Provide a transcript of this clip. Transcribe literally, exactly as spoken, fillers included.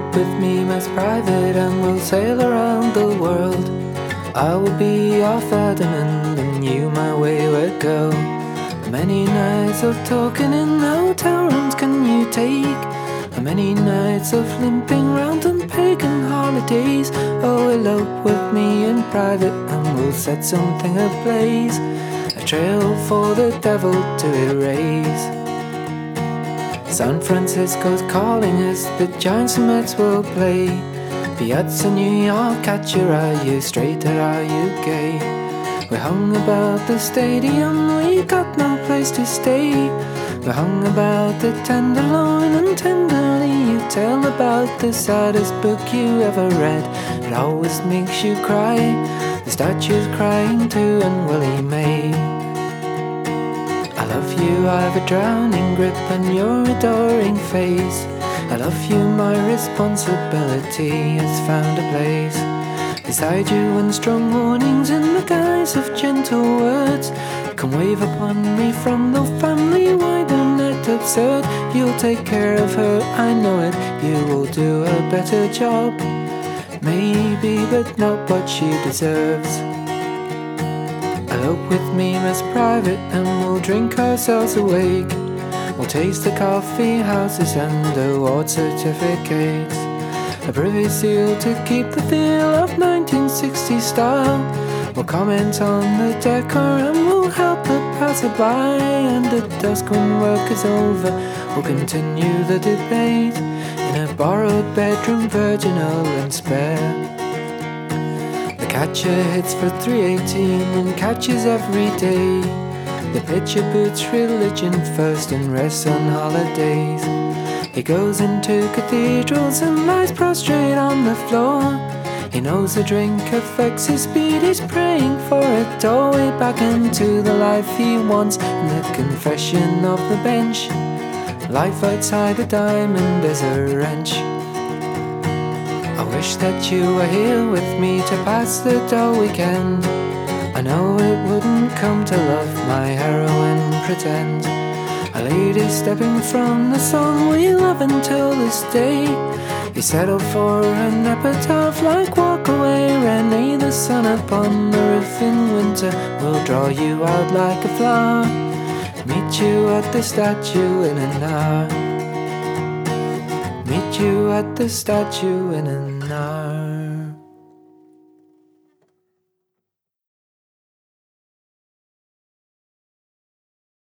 Elope with me, Miss Private, and we'll sail around the world. I will be your Ferdinand and you my wayward girl. How many nights of talking in hotel rooms can you take? How many nights of limping round on pagan holidays? Oh, elope with me in private and we'll set something ablaze, a trail for the devil to erase. San Francisco's calling us, the Giants and Mets will play. Piazza New York, at your are you straight or are you gay? We hung about the stadium, we got no place to stay. We hung about the Tenderloin and tenderly you tell about the saddest book you ever read. It always makes you cry, the statue's crying too and Willie May. I love you, I've a drowning grip on your adoring face. I love you, my responsibility has found a place beside you, and strong warnings in the guise of gentle words come wave upon me from the family wide and net absurd. You'll take care of her, I know it, you will do a better job, maybe, but not what she deserves. Elope with me, Miss Private, and we'll drink ourselves awake. We'll taste the coffee houses and award certificates, a privy seal to keep the feel of nineteen sixties style. We'll comment on the decor and we'll help the passerby, and at dusk when work is over we'll continue the debate in a borrowed bedroom, virginal and spare. The catcher hits for three eighteen and catches every day. The pitcher puts religion first and rests on holidays. He goes into cathedrals and lies prostrate on the floor. He knows the drink affects his speed, he's praying for a doorway back into the life he wants. And the confession of the bench, life outside the diamond is a wrench. I wish that you were here with me to pass the dull weekend. I know it wouldn't come to love my heroine pretend. A lady stepping from the song we love until this day. You settle for an epitaph like Walk Away, Renee. The sun upon the roof in winter will draw you out like a flower. Meet you at the statue in an hour. Meet you at the statue in an hour.